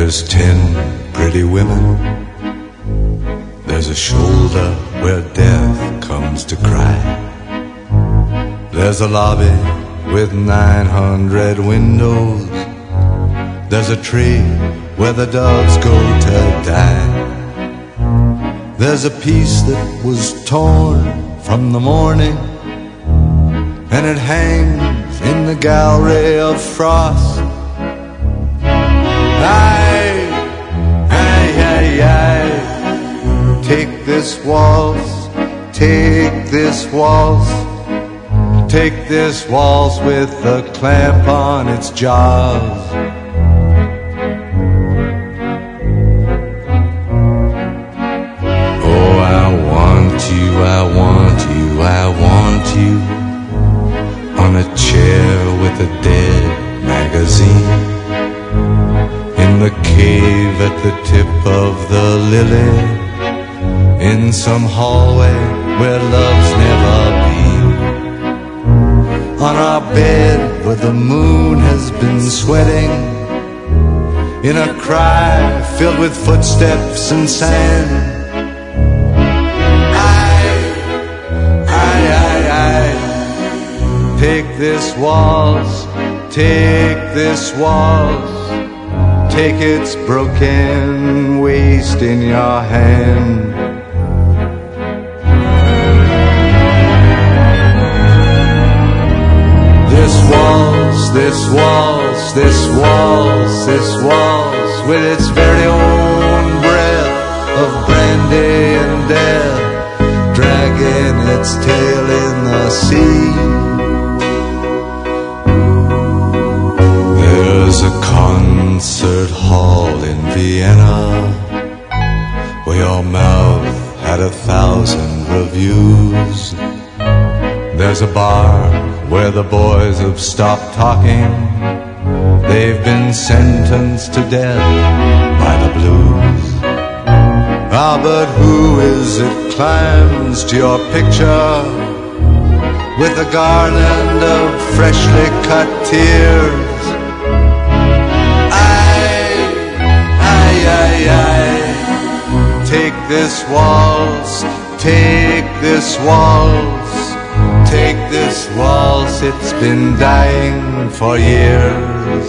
There's 10 pretty women. There's a shoulder where death comes to cry. There's a lobby with 900 windows. There's a tree where the doves go to die. There's a piece that was torn from the morning, and it hangs in the gallery of frost. Aye, aye, aye, aye. Take this waltz, take this waltz, take this waltz with a clamp on its jaws. Oh, I want you, I want you, I want you on a chair with a dead magazine, in the cave at the tip of the lily, in some hallway where love's never been, on our bed where the moon has been sweating, in a cry filled with footsteps and sand. Take this waltz, take this waltz, take its broken waist in your hand. This waltz, this waltz, this waltz, this waltz, with its very own breath of brandy and death, dragging its tail in the sea. There's a concert hall in Vienna where your mouth had 1,000 reviews. There's a bar where the boys have stopped talking. They've been sentenced to death by the blues. Ah, but who is it climbs to your picture with a garland of freshly cut tears? Take this waltz, take this waltz, take this waltz, it's been dying for years.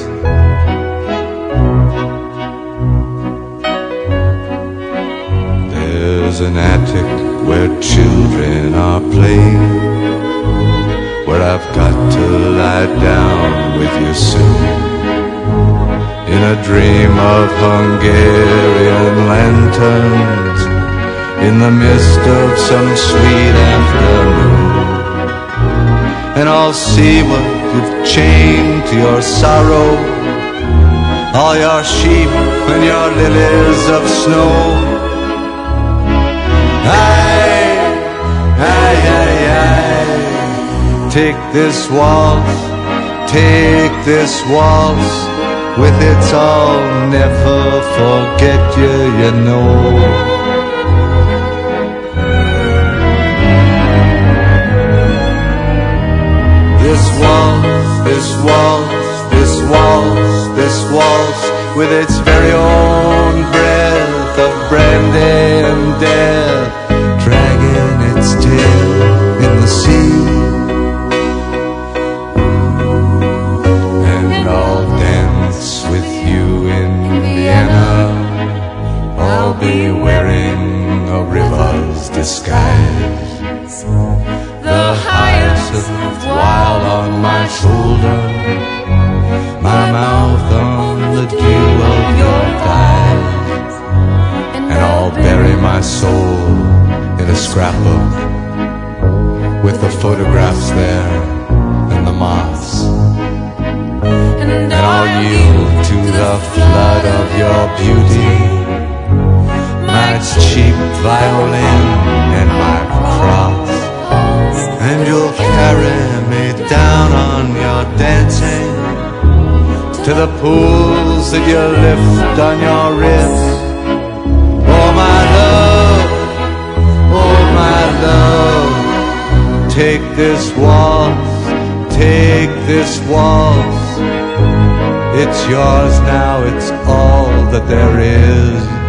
There's an attic where children are playing, where I've got to lie down with you soon, in a dream of Hungarian lanterns, in the mist of some sweet afternoon. And I'll see what you've chained to your sorrow, all your sheep and your lilies of snow. Aye, aye, aye, aye. Take this waltz, take this waltz, with its I'll never forget you, you know. This waltz, this waltz, this waltz, this waltz, with its very own breath of brandy and death, dragging its tail in the sea. And I'll dance with you in Vienna, I'll be wearing a river's disguise, the hyacinth wild on my shoulder, my mouth on the dew of your thighs. And I'll bury my soul in a scrapbook with the photographs there and the moths. And I'll yield to the flood of your beauty, my cheap violin and my cross. And you'll carry me down on your dancing to the pools that you lift on your wrist. Oh my love, oh my love, take this waltz, take this waltz. It's yours now, it's all that there is